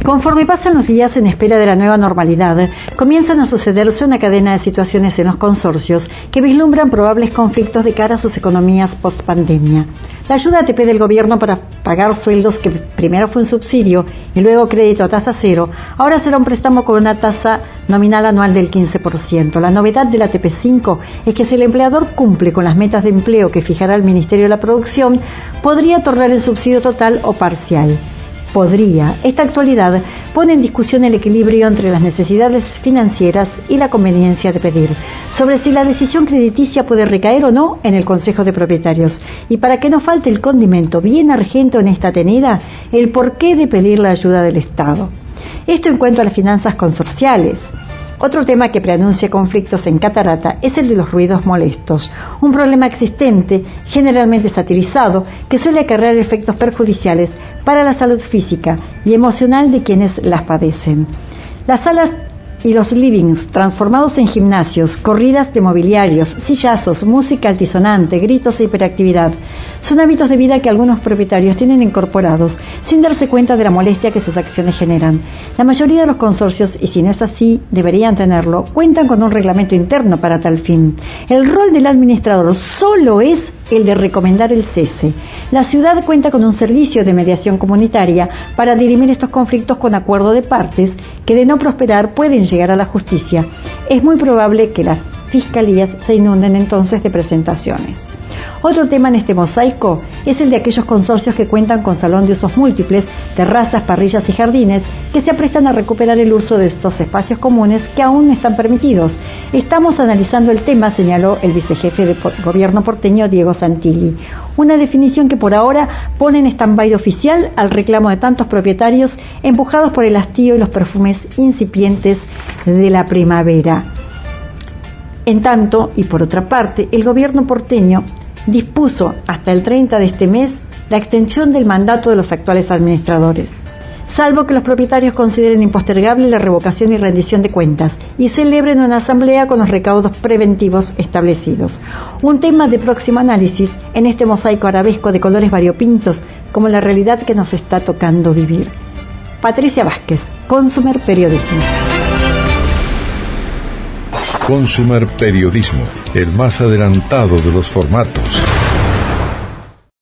Conforme pasan los días en espera de la nueva normalidad, comienzan a sucederse una cadena de situaciones en los consorcios que vislumbran probables conflictos de cara a sus economías post-pandemia. La ayuda ATP del gobierno para pagar sueldos, que primero fue un subsidio y luego crédito a tasa cero, ahora será un préstamo con una tasa nominal anual del 15%. La novedad del ATP 5 es que si el empleador cumple con las metas de empleo que fijará el Ministerio de la Producción, podría otorgar el subsidio total o parcial. Esta actualidad pone en discusión el equilibrio entre las necesidades financieras y la conveniencia de pedir, sobre si la decisión crediticia puede recaer o no en el Consejo de Propietarios, y para que no falte el condimento bien argento en esta tenida, el porqué de pedir la ayuda del Estado. Esto en cuanto a las finanzas consorciales. Otro tema que preanuncia conflictos en Catarata es el de los ruidos molestos, un problema existente, generalmente satirizado, que suele acarrear efectos perjudiciales para la salud física y emocional de quienes las padecen. Las salas y los livings transformados en gimnasios, corridas de mobiliarios, sillazos, música altisonante, gritos e hiperactividad son hábitos de vida que algunos propietarios tienen incorporados sin darse cuenta de la molestia que sus acciones generan. La mayoría de los consorcios, y si no es así, deberían tenerlo, cuentan con un reglamento interno para tal fin. El rol del administrador solo es el de recomendar el cese. La ciudad cuenta con un servicio de mediación comunitaria para dirimir estos conflictos con acuerdo de partes que, de no prosperar, pueden llegar a la justicia. Es muy probable que las fiscalías se inunden entonces de presentaciones. Otro tema en este mosaico es el de aquellos consorcios que cuentan con salón de usos múltiples, terrazas, parrillas y jardines que se aprestan a recuperar el uso de estos espacios comunes que aún están permitidos. Estamos analizando el tema, señaló el vicejefe de gobierno porteño Diego Santilli. Una definición que por ahora pone en stand-by oficial al reclamo de tantos propietarios empujados por el hastío y los perfumes incipientes de la primavera. En tanto, y por otra parte, el gobierno porteño dispuso hasta el 30 de este mes la extensión del mandato de los actuales administradores, salvo que los propietarios consideren impostergable la revocación y rendición de cuentas y celebren una asamblea con los recaudos preventivos establecidos. Un tema de próximo análisis en este mosaico arabesco de colores variopintos, como la realidad que nos está tocando vivir. Patricia Vázquez, Consumer Periodismo. Consumer Periodismo, el más adelantado de los formatos.